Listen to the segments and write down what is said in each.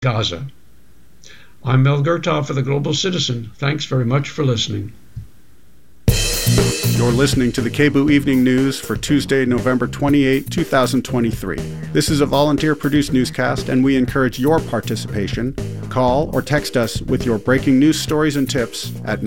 Gaza. I'm Mel Gertov for the Global Citizen. Thanks very much for listening. You're listening to the KBOO Evening News for Tuesday, November 28, 2023. This is a volunteer-produced newscast, and we encourage your participation. Call or text us with your breaking news stories and tips at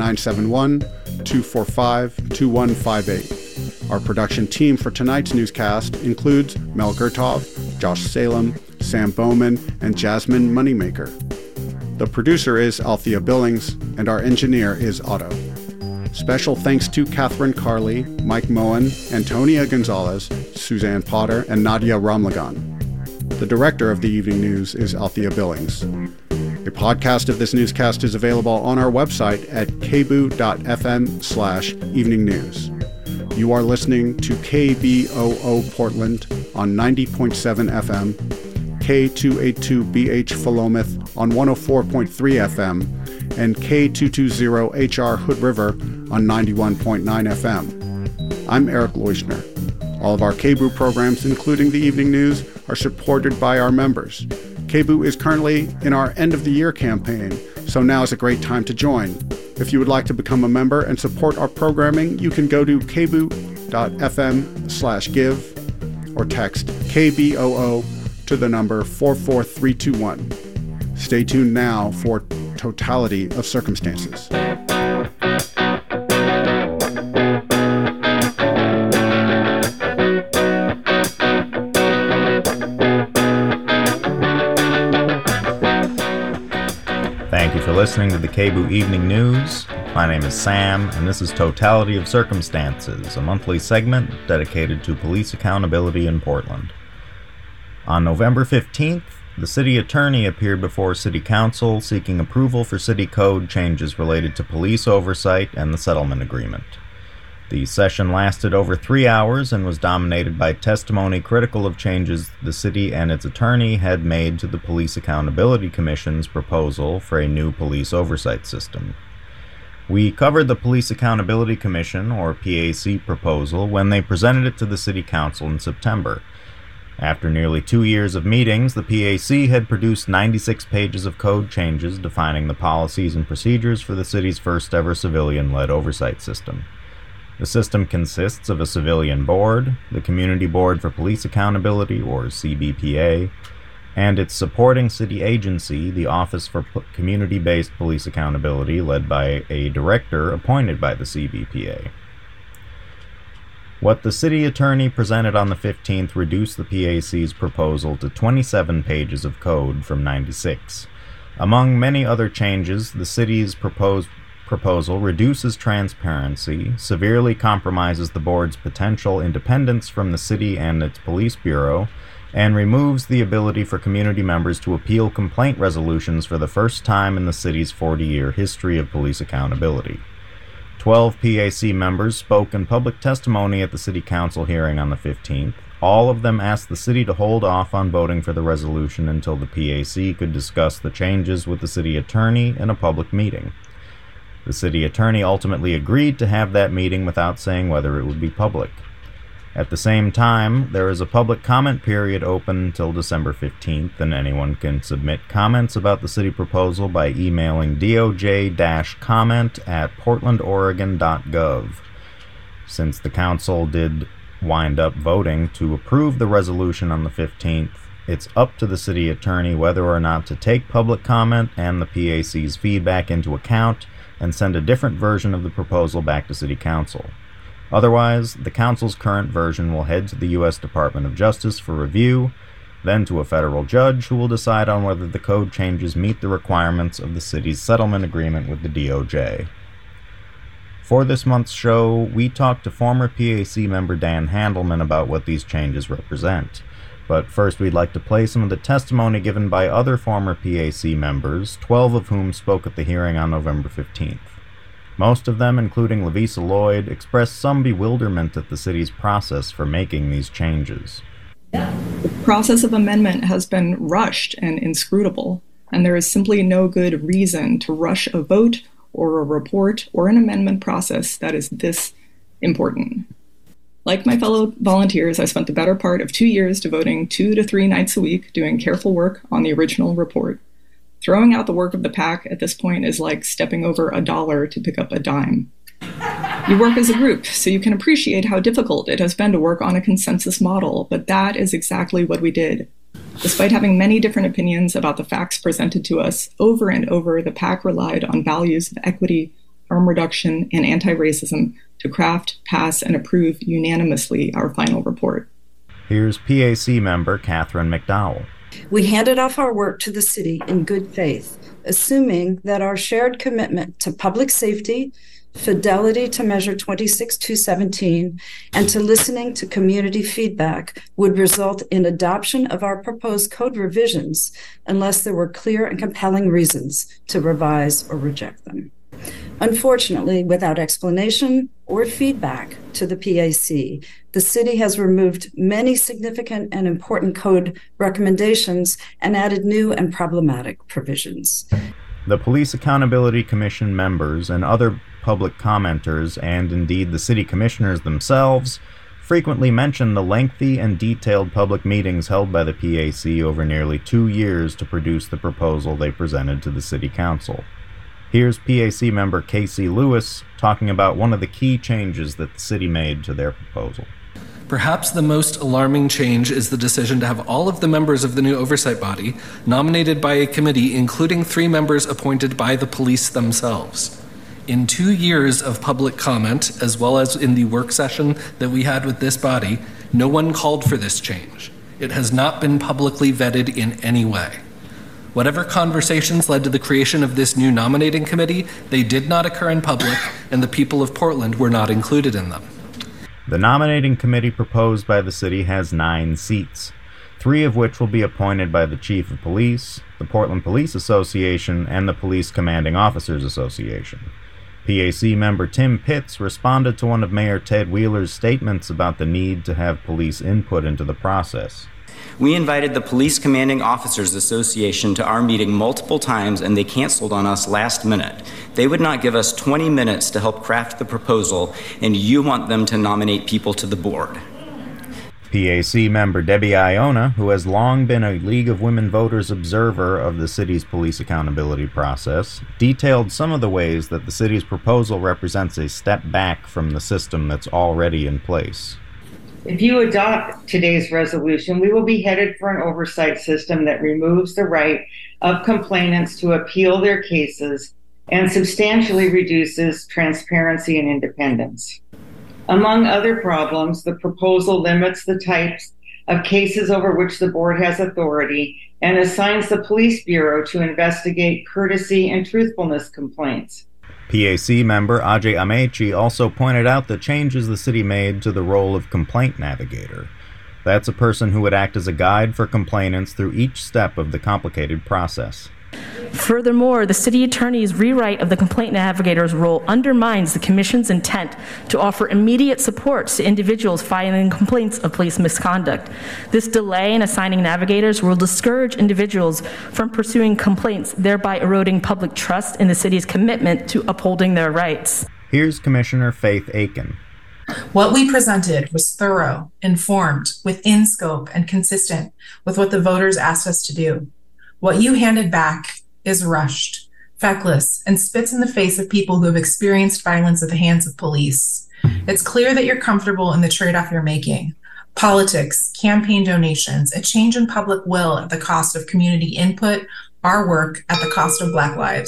971-245-2158. Our production team for tonight's newscast includes Mel Gertov, Josh Salem, Sam Bowman, and Jasmine Moneymaker. The producer is Althea Billings, and our engineer is Otto. Special thanks to Catherine Carley, Mike Moen, Antonia Gonzalez, Suzanne Potter, and Nadia Ramlagan. The director of the Evening News is Althea Billings. A podcast of this newscast is available on our website at kboo.fm/evening news. You are listening to KBOO Portland on 90.7 FM, K282BH Philomath on 104.3 FM, and K220HR Hood River on 91.9 FM. I'm Eric Leuschner. All of our KBOO programs, including the Evening News, are supported by our members. KBOO is currently in our end-of-the-year campaign, so now is a great time to join. If you would like to become a member and support our programming, you can go to kboo.fm/give or text KBOO to the number 44321. Stay tuned now for Totality of Circumstances. Thank you for listening to the KBOO Evening News. My name is Sam, and this is Totality of Circumstances, a monthly segment dedicated to police accountability in Portland. On November 15th, the city attorney appeared before City Council seeking approval for city code changes related to police oversight and the settlement agreement. The session lasted over 3 hours and was dominated by testimony critical of changes the city and its attorney had made to the Police Accountability Commission's proposal for a new police oversight system. We covered the Police Accountability Commission, or PAC, proposal when they presented it to the City Council in September. After nearly 2 years of meetings, the PAC had produced 96 pages of code changes defining the policies and procedures for the city's first-ever civilian-led oversight system. The system consists of a civilian board, the Community Board for Police Accountability, or CBPA, and its supporting city agency, the Office for Community-Based Police Accountability, led by a director appointed by the CBPA. What the city attorney presented on the 15th reduced the PAC's proposal to 27 pages of code from 96. Among many other changes, the city's proposal reduces transparency, severely compromises the board's potential independence from the city and its police bureau, and removes the ability for community members to appeal complaint resolutions for the first time in the city's 40-year history of police accountability. 12 PAC members spoke in public testimony at the City Council hearing on the 15th. All of them asked the city to hold off on voting for the resolution until the PAC could discuss the changes with the city attorney in a public meeting. The city attorney ultimately agreed to have that meeting without saying whether it would be public. At the same time, there is a public comment period open until December 15th, and anyone can submit comments about the city proposal by emailing doj-comment@portlandoregon.gov. Since the council did wind up voting to approve the resolution on the 15th, it's up to the city attorney whether or not to take public comment and the PAC's feedback into account and send a different version of the proposal back to City Council. Otherwise, the council's current version will head to the U.S. Department of Justice for review, then to a federal judge who will decide on whether the code changes meet the requirements of the city's settlement agreement with the DOJ. For this month's show, we talked to former PAC member Dan Handelman about what these changes represent. But first, we'd like to play some of the testimony given by other former PAC members, 12 of whom spoke at the hearing on November 15th. Most of them, including Lavisa Lloyd, expressed some bewilderment at the city's process for making these changes. The process of amendment has been rushed and inscrutable, and there is simply no good reason to rush a vote or a report or an amendment process that is this important. Like my fellow volunteers, I spent the better part of 2 years devoting 2 to 3 nights a week doing careful work on the original report. Throwing out the work of the PAC at this point is like stepping over $1 to pick up a dime. You work as a group, so you can appreciate how difficult it has been to work on a consensus model, but that is exactly what we did. Despite having many different opinions about the facts presented to us, over and over, the PAC relied on values of equity, harm reduction, and anti-racism to craft, pass, and approve unanimously our final report. Here's PAC member Catherine McDowell. We handed off our work to the city in good faith, assuming that our shared commitment to public safety, fidelity to Measure 26217, and to listening to community feedback would result in adoption of our proposed code revisions unless there were clear and compelling reasons to revise or reject them. Unfortunately, without explanation or feedback to the PAC, the city has removed many significant and important code recommendations and added new and problematic provisions. The Police Accountability Commission members and other public commenters, and indeed the city commissioners themselves, frequently mention the lengthy and detailed public meetings held by the PAC over nearly 2 years to produce the proposal they presented to the City Council. Here's PAC member Casey Lewis talking about one of the key changes that the city made to their proposal. Perhaps the most alarming change is the decision to have all of the members of the new oversight body nominated by a committee, including 3 members appointed by the police themselves. In 2 years of public comment, as well as in the work session that we had with this body, no one called for this change. It has not been publicly vetted in any way. Whatever conversations led to the creation of this new nominating committee, they did not occur in public, and the people of Portland were not included in them. The nominating committee proposed by the city has 9 seats, 3 of which will be appointed by the Chief of Police, the Portland Police Association, and the Police Commanding Officers Association. PAC member Tim Pitts responded to one of Mayor Ted Wheeler's statements about the need to have police input into the process. We invited the Police Commanding Officers Association to our meeting multiple times, and they canceled on us last minute. They would not give us 20 minutes to help craft the proposal, and you want them to nominate people to the board. PAC member Debbie Iona, who has long been a League of Women Voters observer of the city's police accountability process, detailed some of the ways that the city's proposal represents a step back from the system that's already in place. If you adopt today's resolution, we will be headed for an oversight system that removes the right of complainants to appeal their cases and substantially reduces transparency and independence. Among other problems, the proposal limits the types of cases over which the board has authority and assigns the police bureau to investigate courtesy and truthfulness complaints. PAC member Ajay Amechi also pointed out the changes the city made to the role of complaint navigator. That's a person who would act as a guide for complainants through each step of the complicated process. Furthermore, the city attorney's rewrite of the complaint navigator's role undermines the commission's intent to offer immediate support to individuals filing complaints of police misconduct. This delay in assigning navigators will discourage individuals from pursuing complaints, thereby eroding public trust in the city's commitment to upholding their rights. Here's Commissioner Faith Aiken. What we presented was thorough, informed, within scope, and consistent with what the voters asked us to do. What you handed back is rushed, feckless, and spits in the face of people who have experienced violence at the hands of police. It's clear that you're comfortable in the trade-off you're making. Politics, campaign donations, a change in public will at the cost of community input, our work at the cost of Black lives.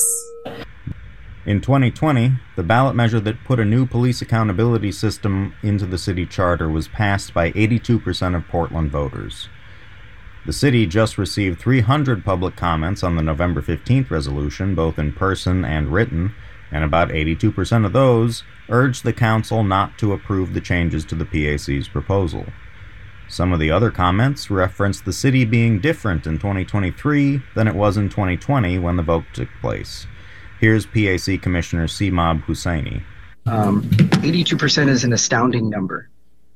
In 2020, the ballot measure that put a new police accountability system into the city charter was passed by 82% of Portland voters. The city just received 300 public comments on the November 15th resolution, both in person and written, and about 82% of those urged the council not to approve the changes to the PAC's proposal. Some of the other comments referenced the city being different in 2023 than it was in 2020 when the vote took place. Here's PAC Commissioner Seemab Hussaini. 82% is an astounding number.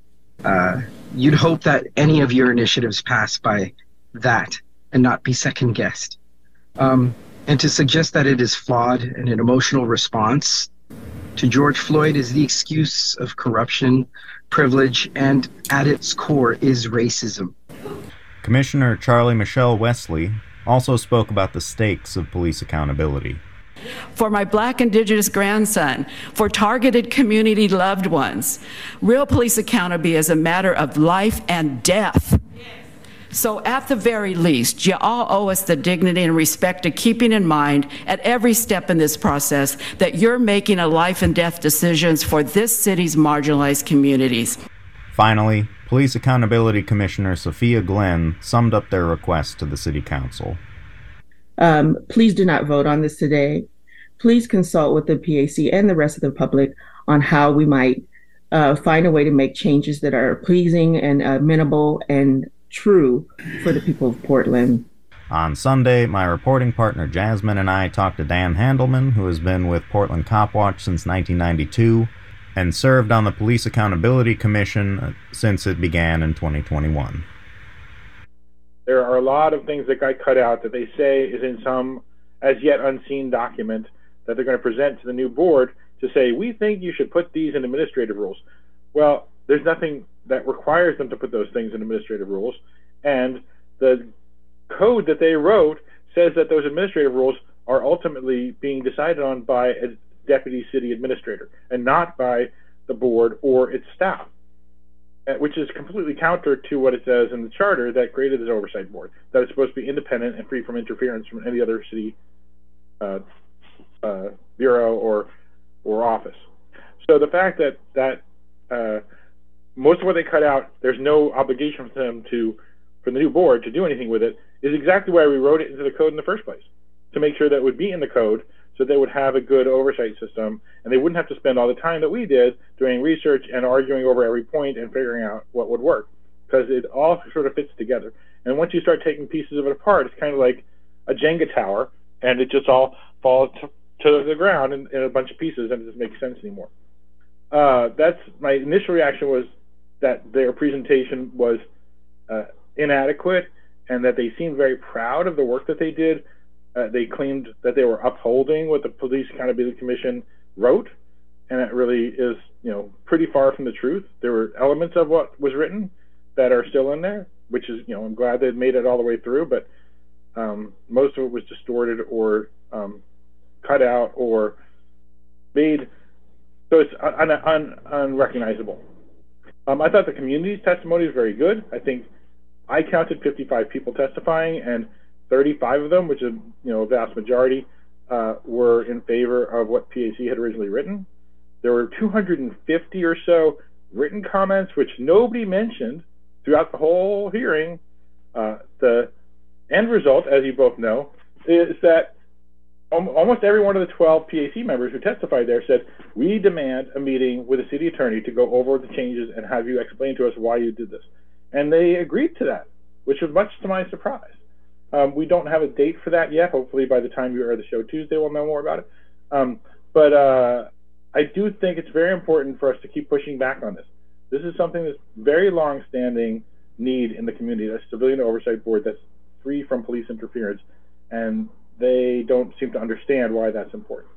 You'd hope that any of your initiatives pass by that and not be second guessed. And to suggest that it is flawed and an emotional response to George Floyd is the excuse of corruption, privilege, and at its core is racism. Commissioner Charlie Michelle Wesley also spoke about the stakes of police accountability. For my Black Indigenous grandson, for targeted community loved ones, real police accountability is a matter of life and death. So at the very least, you all owe us the dignity and respect of keeping in mind at every step in this process that you're making a life and death decisions for this city's marginalized communities. Finally, Police Accountability Commissioner Sophia Glenn summed up their request to the City Council. Please do not vote on this today. Please consult with the PAC and the rest of the public on how we might find a way to make changes that are pleasing and amenable and true for the people of Portland. On Sunday, my reporting partner Jasmine and I talked to Dan Handelman, who has been with Portland Cop Watch since 1992 and served on the Police Accountability Commission since it began in 2021. There are a lot of things that got cut out that they say is in some as yet unseen document that they're going to present to the new board to say, we think you should put these in administrative rules. Well, there's nothing that requires them to put those things in administrative rules, and the code that they wrote says that those administrative rules are ultimately being decided on by a deputy city administrator and not by the board or its staff, which is completely counter to what it says in the charter that created this oversight board, that it's supposed to be independent and free from interference from any other city bureau or office. So the fact that most of what they cut out, there's no obligation for them for the new board to do anything with it, is exactly why we wrote it into the code in the first place, to make sure that it would be in the code so they would have a good oversight system and they wouldn't have to spend all the time that we did doing research and arguing over every point and figuring out what would work, because it all sort of fits together. And once you start taking pieces of it apart, it's kind of like a Jenga tower, and it just all falls to the ground in a bunch of pieces, and it doesn't make sense anymore. That's my initial reaction, was that their presentation was inadequate and that they seemed very proud of the work that they did. They claimed that they were upholding what the Police Accountability Commission wrote, and it really is, pretty far from the truth. There were elements of what was written that are still in there, which is, I'm glad they made it all the way through, but most of it was distorted or cut out or made so it's unrecognizable. I thought the community's testimony was very good. I think I counted 55 people testifying, and 35 of them, which is a vast majority, were in favor of what PAC had originally written. There were 250 or so written comments, which nobody mentioned throughout the whole hearing. The end result, as you both know, is that almost every one of the 12 PAC members who testified there said, we demand a meeting with the city attorney to go over the changes and have you explain to us why you did this. And they agreed to that, which was much to my surprise. We don't have a date for that yet. Hopefully by the time you air the show Tuesday, we'll know more about it. But I do think it's very important for us to keep pushing back on this. This is something that's very long-standing need in the community, a civilian oversight board that's free from police interference, and they don't seem to understand why that's important.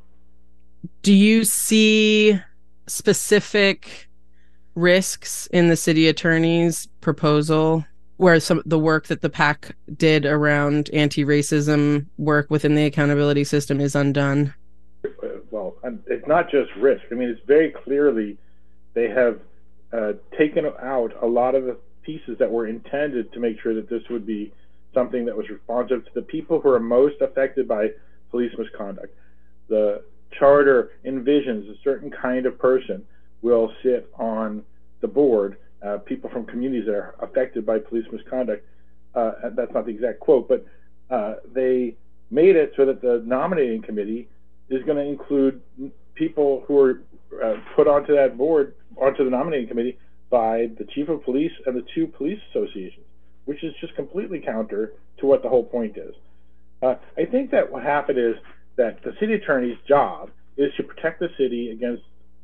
Do you see specific risks in the city attorney's proposal where some the work that the PAC did around anti-racism work within the accountability system is undone? Well, it's not just risk. I mean, it's very clearly they have taken out a lot of the pieces that were intended to make sure that this would be something that was responsive to the people who are most affected by police misconduct. The charter envisions a certain kind of person will sit on the board, people from communities that are affected by police misconduct. That's not the exact quote, but they made it so that the nominating committee is going to include people who are put onto that board, onto the nominating committee by the chief of police and the two police associations, which is just completely counter to what the whole point is. I think that what happened is that the city attorney's job is to protect the city against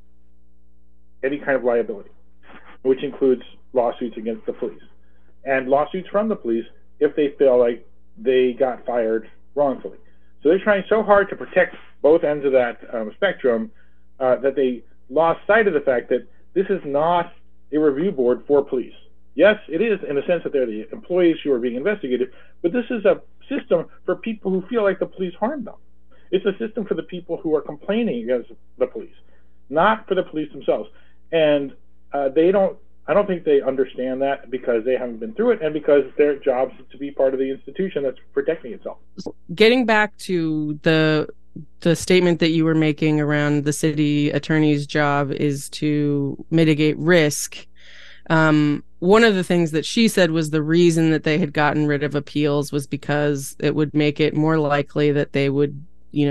any kind of liability, which includes lawsuits against the police and lawsuits from the police if they feel like they got fired wrongfully. So they're trying so hard to protect both ends of that spectrum that they lost sight of the fact that this is not a review board for police. Yes, it is in the sense that they're the employees who are being investigated, but this is a system for people who feel like the police harmed them. It's a system for the people who are complaining against the police, not for the police themselves. And I don't think they understand that because they haven't been through it and because their job is to be part of the institution that's protecting itself. Getting back to the statement that you were making around the city attorney's job is to mitigate risk. One of the things that she said was the reason that they had gotten rid of appeals was because it would make it more likely that they would,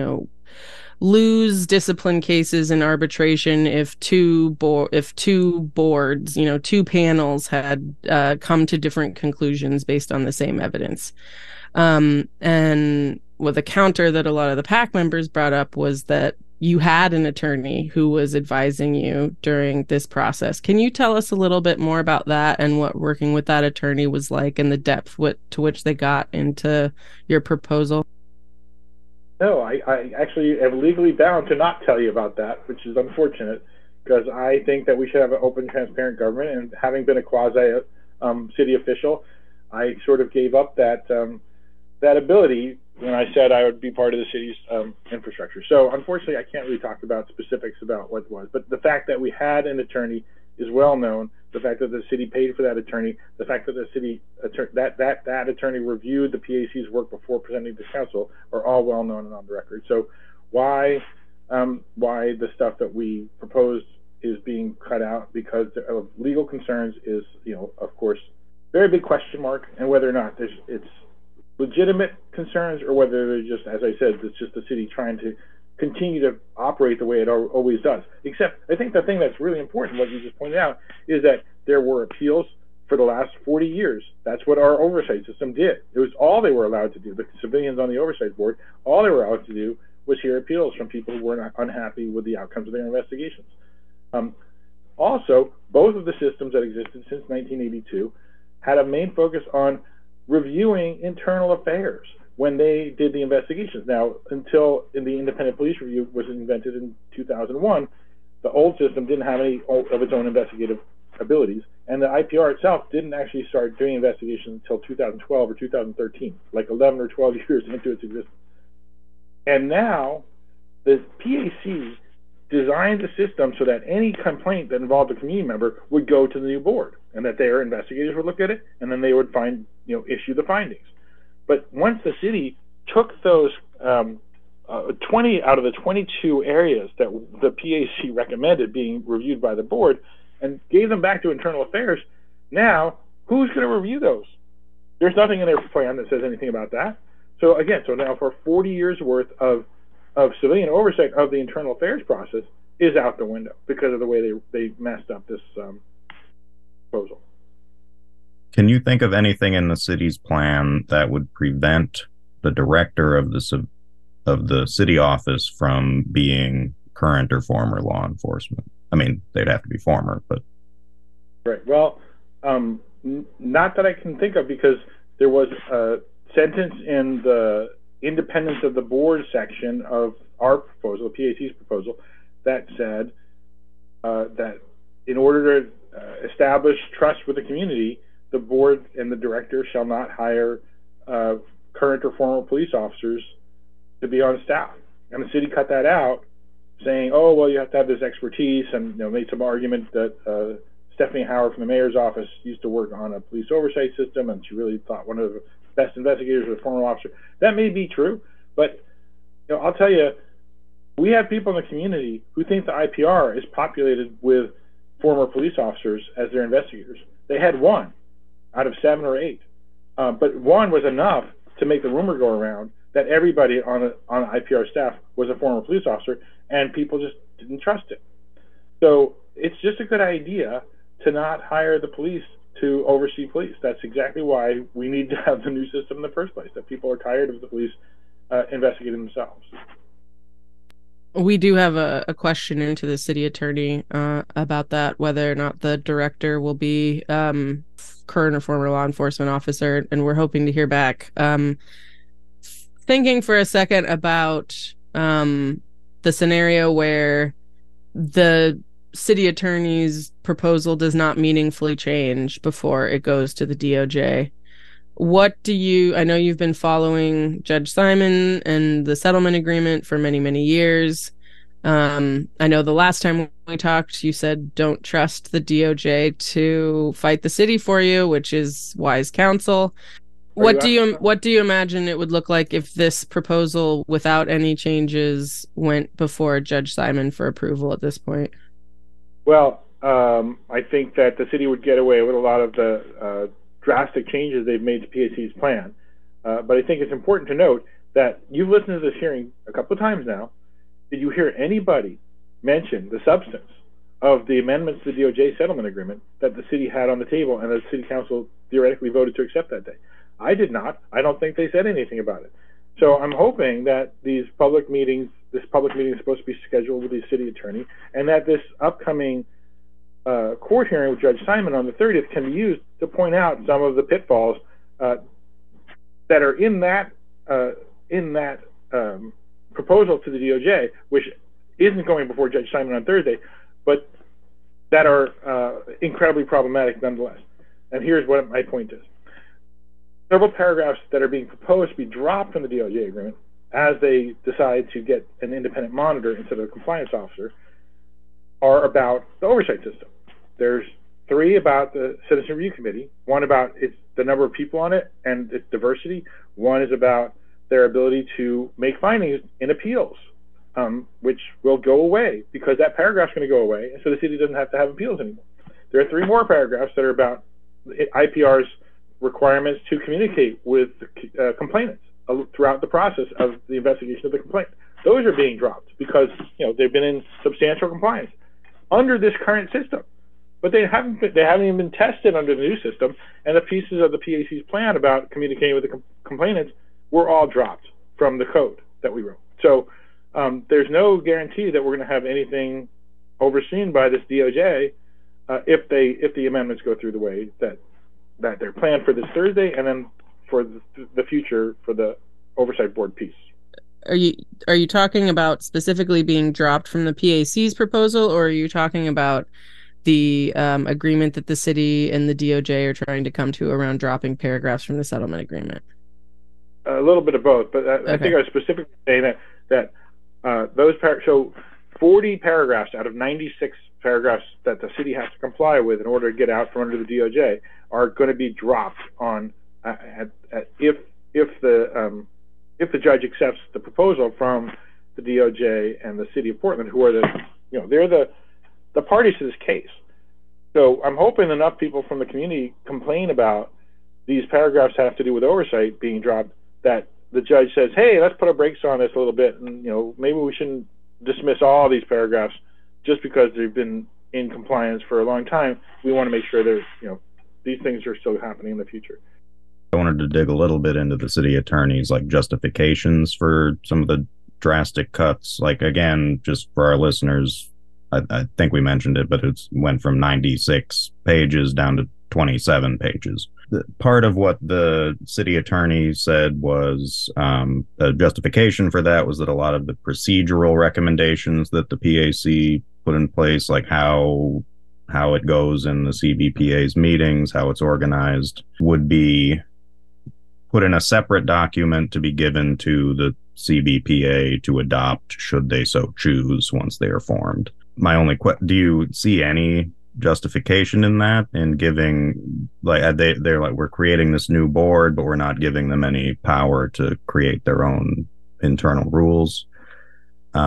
lose discipline cases in arbitration if two boards, two panels had come to different conclusions based on the same evidence. And with a counter that a lot of the PAC members brought up was that you had an attorney who was advising you during this process. Can you tell us a little bit more about that and what working with that attorney was like and the depth to which they got into your proposal? No, I actually am legally bound to not tell you about that, which is unfortunate, because I think that we should have an open, transparent government. And having been a quasi city official, I sort of gave up that ability when I said I would be part of the city's infrastructure. So unfortunately, I can't really talk about specifics about what it was. But the fact that we had an attorney is well known. The fact that the city paid for that attorney, the fact that the city that attorney reviewed the PAC's work before presenting to council are all well known and on the record. So why the stuff that we proposed is being cut out because of legal concerns is, of course, very big question mark, and whether or not it's legitimate concerns or whether they're just, as I said, it's just the city trying to continue to operate the way it always does. Except I think the thing that's really important, what you just pointed out, is that there were appeals for the last 40 years. That's what our oversight system did. It was all they were allowed to do. The civilians on the oversight board, all they were allowed to do was hear appeals from people who were unhappy with the outcomes of their investigations. Also, both of the systems that existed since 1982 had a main focus on reviewing internal affairs when they did the investigations. Now, until the Independent Police Review was invented in 2001, the old system didn't have any of its own investigative abilities, and the IPR itself didn't actually start doing investigations until 2012 or 2013, like 11 or 12 years into its existence. And now, the PAC designed the system so that any complaint that involved a community member would go to the new board, and that their investigators would look at it, and then they would issue the findings. But once the city took those 20 out of the 22 areas that the PAC recommended being reviewed by the board and gave them back to internal affairs, now who's going to review those? There's nothing in their plan that says anything about that. So now for 40 years worth of civilian oversight of the internal affairs process is out the window because of the way they messed up this proposal. Can you think of anything in the city's plan that would prevent the director of the city office from being current or former law enforcement? I mean, they'd have to be former, but... Right. Well, not that I can think of, because there was a sentence in the independence of the board section of our proposal, the PAC's proposal, that said that in order to establish trust with the community, the board and the director shall not hire current or former police officers to be on staff. And the city cut that out, saying, oh, well, you have to have this expertise, and made some argument that Stephanie Howard from the mayor's office used to work on a police oversight system, and she really thought one of the best investigators was a former officer. That may be true, but I'll tell you, we have people in the community who think the IPR is populated with former police officers as their investigators. They had one out of 7 or 8, but one was enough to make the rumor go around that everybody on IPR staff was a former police officer, and people just didn't trust it. So it's just a good idea to not hire the police to oversee police. That's exactly why we need to have the new system in the first place, that people are tired of the police investigating themselves. We do have a question into the city attorney about that, whether or not the director will be current or former law enforcement officer, and we're hoping to hear back. Thinking for a second about the scenario where the city attorney's proposal does not meaningfully change before it goes to the DOJ. I know you've been following Judge Simon and the settlement agreement for many, many years. I know the last time we talked, you said don't trust the DOJ to fight the city for you, which is wise counsel. What do you imagine it would look like if this proposal, without any changes, went before Judge Simon for approval at this point? Well, I think that the city would get away with a lot of the drastic changes they've made to PAC's plan. But I think it's important to note that you've listened to this hearing a couple of times now. Did you hear anybody mention the substance of the amendments to the DOJ settlement agreement that the city had on the table and the city council theoretically voted to accept that day? I did not. I don't think they said anything about it. So I'm hoping that this public meeting is supposed to be scheduled with the city attorney, and that this upcoming court hearing with Judge Simon on the 30th can be used to point out some of the pitfalls that are in that proposal to the DOJ, which isn't going before Judge Simon on Thursday, but that are incredibly problematic nonetheless. And here's what my point is. Several paragraphs that are being proposed to be dropped from the DOJ agreement as they decide to get an independent monitor instead of a compliance officer are about the oversight system. There's 3 about the Citizen Review Committee, 1 about the number of people on it and its diversity, 1 is about their ability to make findings in appeals, which will go away because that paragraph's going to go away, and so the city doesn't have to have appeals anymore. There are 3 more paragraphs that are about IPR's requirements to communicate with complainants throughout the process of the investigation of the complaint. Those are being dropped because they've been in substantial compliance under this current system, but they haven't even been tested under the new system. And the pieces of the PAC's plan about communicating with the complainants were all dropped from the code that we wrote. So there's no guarantee that we're going to have anything overseen by this DOJ if the amendments go through the way that they're planned for this Thursday, and then for the future for the oversight board piece. Are you talking about specifically being dropped from the PAC's proposal, or are you talking about the agreement that the city and the DOJ are trying to come to around dropping paragraphs from the settlement agreement? A little bit of both, but I think I was specifically saying that those so 40 paragraphs out of 96 paragraphs that the city has to comply with in order to get out from under the DOJ are going to be dropped on if the judge accepts the proposal from the DOJ and the city of Portland, who are they're the parties to this case. So I'm hoping enough people from the community complain about these paragraphs have to do with oversight being dropped that the judge says, hey, let's put our brakes on this a little bit, and maybe we shouldn't dismiss all these paragraphs just because they've been in compliance for a long time. We want to make sure there's these things are still happening in the future. I wanted to dig a little bit into the city attorney's justifications for some of the drastic cuts. Again, just for our listeners, I think we mentioned it, but it went from 96 pages down to 27 pages. Part of what the city attorney said was a justification for that was that a lot of the procedural recommendations that the PAC put in place, like how it goes in the CBPA's meetings, how it's organized, would be put in a separate document to be given to the CBPA to adopt should they so choose once they are formed. My only do you see any justification in that, in giving they're like, we're creating this new board, but we're not giving them any power to create their own internal rules? They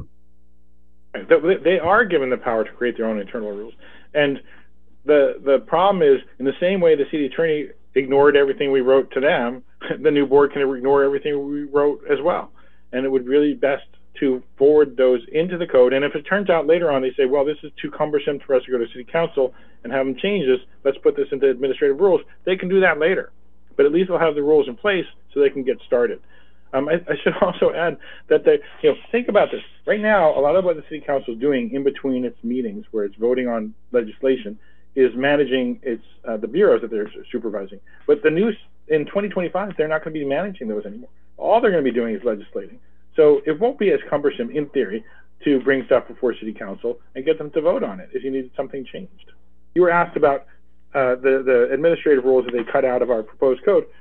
are given the power to create their own internal rules, and the problem is, in the same way the city attorney ignored everything we wrote to them, the new board can ignore everything we wrote as well. And it would really best to forward those into the code. And if it turns out later on they say, well, this is too cumbersome for us to go to city council and have them change this, let's put this into administrative rules, they can do that later. But at least they'll have the rules in place so they can get started. I should also add that think about this. Right now, a lot of what the city council is doing in between its meetings, where it's voting on legislation, is managing the bureaus that they're supervising. But in 2025, they're not going to be managing those anymore. All they're going to be doing is legislating. So it won't be as cumbersome, in theory, to bring stuff before city council and get them to vote on it if you need something changed. You were asked about the administrative rules that they cut out of our proposed code.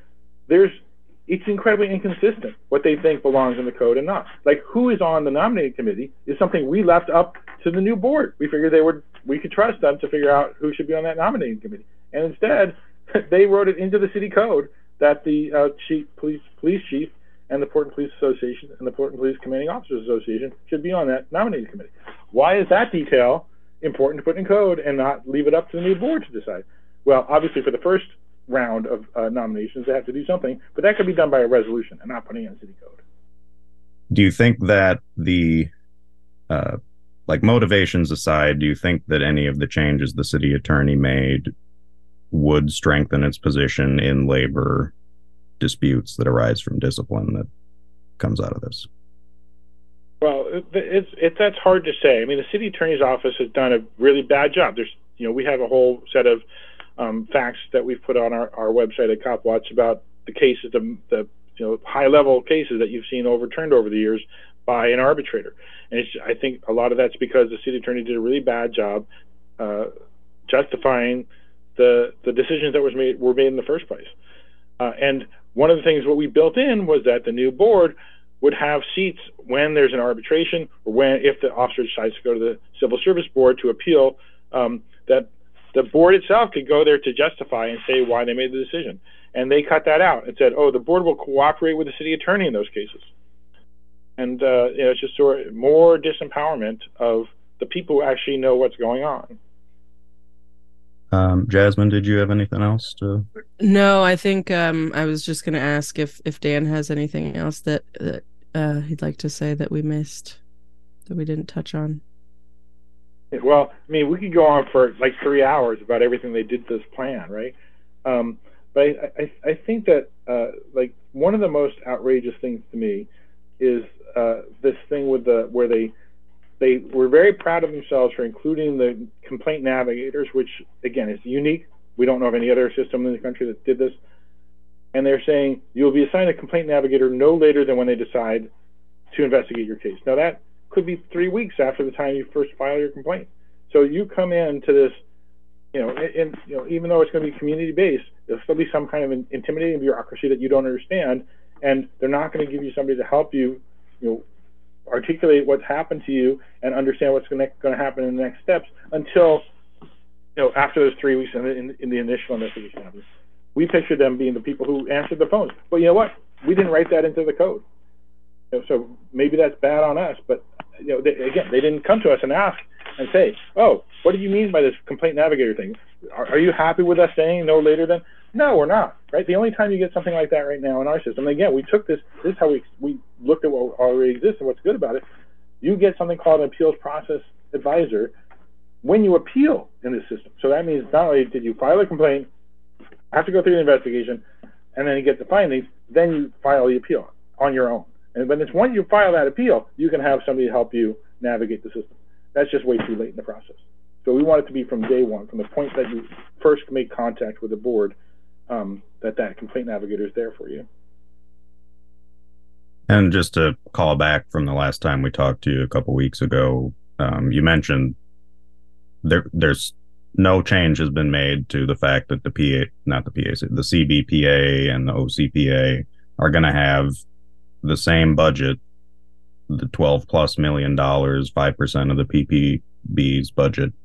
it's incredibly inconsistent what they think belongs in the code and not. Like, who is on the nominating committee is something we left up to the new board. We figured we could trust them to figure out who should be on that nominating committee. And instead, they wrote it into the city code that the police chief and the Portland Police Association and the Portland Police Commanding Officers Association should be on that nominating committee. Why is that detail important to put in code and not leave it up to the new board to decide? Well, obviously for the first round of nominations, they have to do something, but that could be done by a resolution and not putting it in city code. Do you think that the motivations aside, do you think that any of the changes the city attorney made would strengthen its position in labor disputes that arise from discipline that comes out of this? Well, that's hard to say. I mean, the city attorney's office has done a really bad job. We have a whole set of facts that we've put on our website at CopWatch about the cases, the high-level cases that you've seen overturned over the years by an arbitrator. And I think a lot of that's because the city attorney did a really bad job justifying the decisions that were made in the first place. And one of the things what we built in was that the new board would have seats when there's an arbitration or if the officer decides to go to the civil service board to appeal, that the board itself could go there to justify and say why they made the decision. And they cut that out and said, the board will cooperate with the city attorney in those cases. And it's just sort of more disempowerment of the people who actually know what's going on. Jasmine, did you have anything else to? No, I think I was just going to ask if Dan has anything else that he'd like to say that we missed, that we didn't touch on. Well, I mean, we could go on for like 3 hours about everything they did to this plan, right? But I think that one of the most outrageous things to me is this thing with where they were very proud of themselves for including the complaint navigators, which again is unique. We don't know of any other system in the country that did this. And they're saying you'll be assigned a complaint navigator no later than when they decide to investigate your case. Now that could be 3 weeks after the time you first file your complaint. So you come into this, even though it's going to be community-based, there'll still be some kind of intimidating bureaucracy that you don't understand, and they're not going to give you somebody to help you, articulate what's happened to you and understand what's going to happen in the next steps until, after those 3 weeks in the initial investigation happens. We pictured them being the people who answered the phones. But you know what? We didn't write that into the code. So maybe that's bad on us, but they didn't come to us and ask and say, what do you mean by this complaint navigator thing? Are you happy with us saying no later than? No, we're not, right? The only time you get something like that right now in our system, and again, we took this is how we looked at what already exists and what's good about it. You get something called an appeals process advisor when you appeal in this system. So that means not only did you file a complaint, have to go through the investigation, and then you get the findings, then you file the appeal on your own. And when it's once you file that appeal, you can have somebody help you navigate the system. That's just way too late in the process. So we want it to be from day one, from the point that you first make contact with the board, that complaint navigator is there for you. And just to call back from the last time we talked to you a couple weeks ago, you mentioned there's no change has been made to the fact that the CBPA and the OCPA are going to have the same budget, the $12+ million, 5% of the PPB's budget.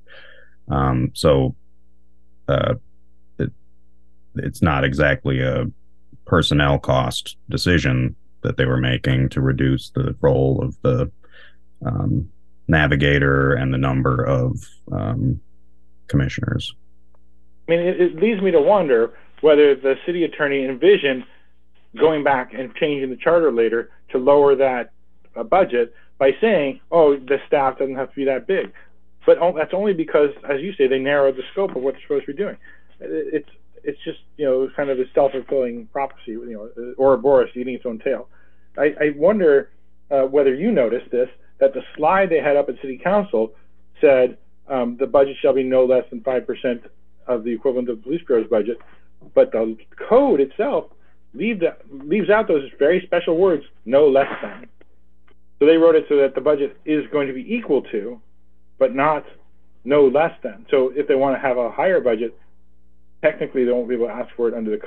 It's not exactly a personnel cost decision that they were making to reduce the role of the navigator and the number of commissioners. I mean, it leads me to wonder whether the city attorney envisioned going back and changing the charter later to lower that budget by saying, the staff doesn't have to be that big. But that's only because, as you say, they narrowed the scope of what they're supposed to be doing. It's just, kind of a self-fulfilling prophecy, Ouroboros eating its own tail. I wonder whether you noticed this, that the slide they had up at City Council said the budget shall be no less than 5% of the equivalent of the police bureau's budget, but the code itself leaves out those very special words, no less than. So they wrote it so that the budget is going to be equal to, but not no less than. So if they want to have a higher budget, technically they won't be able to ask for it under the code.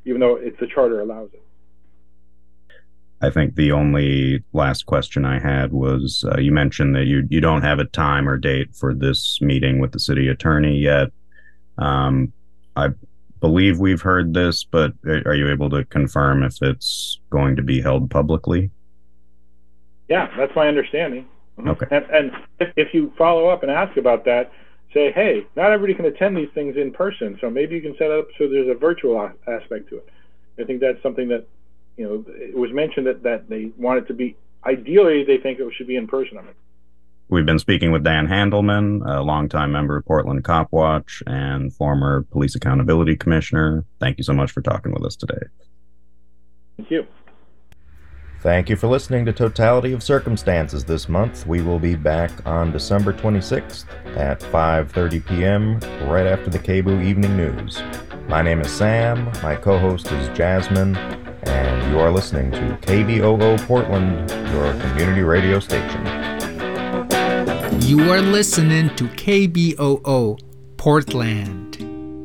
even though it's the charter allows it. I think the only last question I had was, you mentioned that you don't have a time or date for this meeting with the city attorney yet. I believe we've heard this, but are you able to confirm if it's going to be held publicly? Yeah, that's my understanding. Okay. And if you follow up and ask about that, say, hey, not everybody can attend these things in person, so maybe you can set it up so there's a virtual aspect to it. I think that's something that, it was mentioned that they want it to be, ideally, they think it should be in person. We've been speaking with Dan Handelman, a longtime member of Portland Cop Watch and former Police Accountability Commissioner. Thank you so much for talking with us today. Thank you. Thank you for listening to Totality of Circumstances this month. We will be back on December 26th at 5:30 p.m. right after the KBOO Evening News. My name is Sam, my co-host is Jasmine, and you are listening to KBOO Portland, your community radio station. You are listening to KBOO Portland.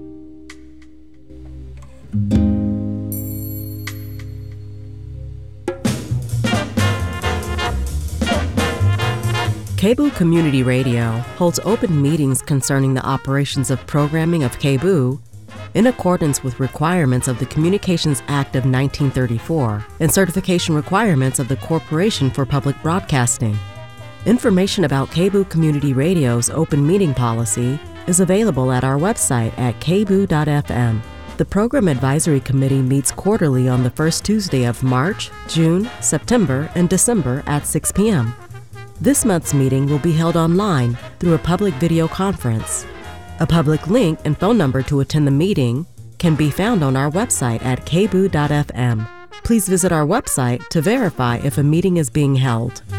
KBOO Community Radio holds open meetings concerning the operations of programming of KBOO in accordance with requirements of the Communications Act of 1934 and certification requirements of the Corporation for Public Broadcasting. Information about KBOO Community Radio's open meeting policy is available at our website at kboo.fm. The Program Advisory Committee meets quarterly on the first Tuesday of March, June, September, and December at 6 p.m. This month's meeting will be held online through a public video conference. A public link and phone number to attend the meeting can be found on our website at kboo.fm. Please visit our website to verify if a meeting is being held.